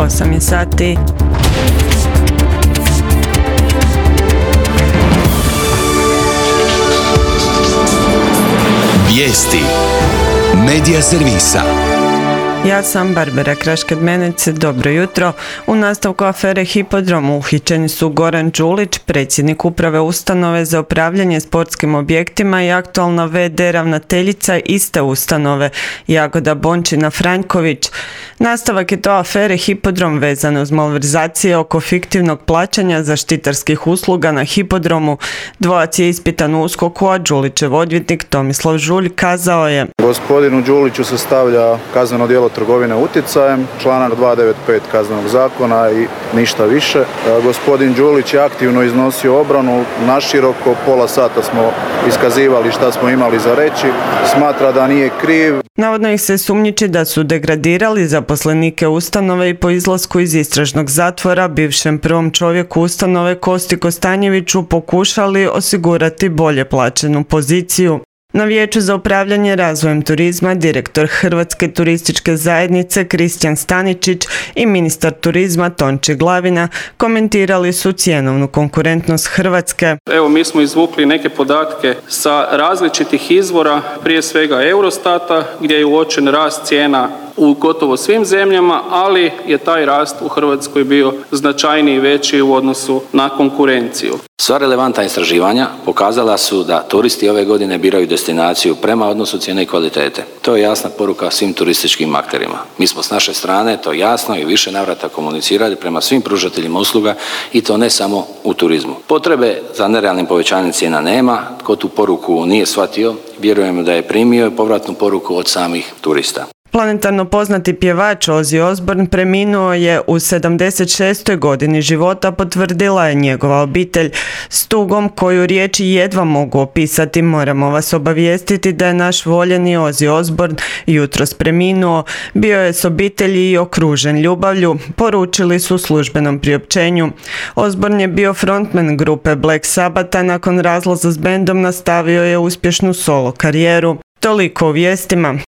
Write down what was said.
8 je sati. Vijesti Medija servisa. Ja sam Barbara Kraškad-Menec, dobro jutro. U nastavku afere Hipodrom uhićeni su Goran Đulić, predsjednik uprave ustanove za upravljanje sportskim objektima i aktualna v.d. ravnateljica iste ustanove, Jagoda Bončina-Franjković. Nastavak je to afere Hipodrom vezano uz malverzacije oko fiktivnog plaćanja zaštitarskih usluga na Hipodromu. Dvojac je ispitan u USKOK-u, a Đulićev odvjetnik Tomislav Žulj kazao je: Gospodinu Đuliću se stavlja kazneno djelo trgovine utjecajem, članak 295 Kaznenog zakona i ništa više. Gospodin Đulić je aktivno iznosio obranu, naširoko, pola sata smo iskazivali šta smo imali za reći, smatra da nije kriv. Navodno ih se sumnjiči da su degradirali zaposlenike ustanove i po izlasku iz istražnog zatvora bivšem prvom čovjeku ustanove Kosti Kostanjeviću pokušali osigurati bolje plaćenu poziciju. Na Vijeću za upravljanje razvojem turizma direktor Hrvatske turističke zajednice Kristijan Staničić i ministar turizma Tonči Glavina komentirali su cjenovnu konkurentnost Hrvatske. Evo, mi smo izvukli neke podatke sa različitih izvora, prije svega Eurostata, gdje je uočen rast cijena u gotovo svim zemljama, ali je taj rast u Hrvatskoj bio značajniji i veći u odnosu na konkurenciju. Sva relevantna istraživanja pokazala su da turisti ove godine biraju destinaciju prema odnosu cijene i kvalitete. To je jasna poruka svim turističkim akterima. Mi smo s naše strane to jasno i više navrata komunicirali prema svim pružateljima usluga i to ne samo u turizmu. Potrebe za nerealnim povećanjem cijena nema. Tko tu poruku nije shvatio, vjerujemo da je primio povratnu poruku od samih turista. Planetarno poznati pjevač Ozzy Osbourne preminuo je u 76. godini života, potvrdila je njegova obitelj. S tugom koju riječi jedva mogu opisati, moramo vas obavijestiti da je naš voljeni Ozzy Osbourne jutros preminuo. Bio je s obitelji i okružen ljubavlju, poručili su u službenom priopćenju. Osbourne je bio frontman grupe Black Sabbatha, nakon razlaza s bendom nastavio je uspješnu solo karijeru. Toliko u vijestima.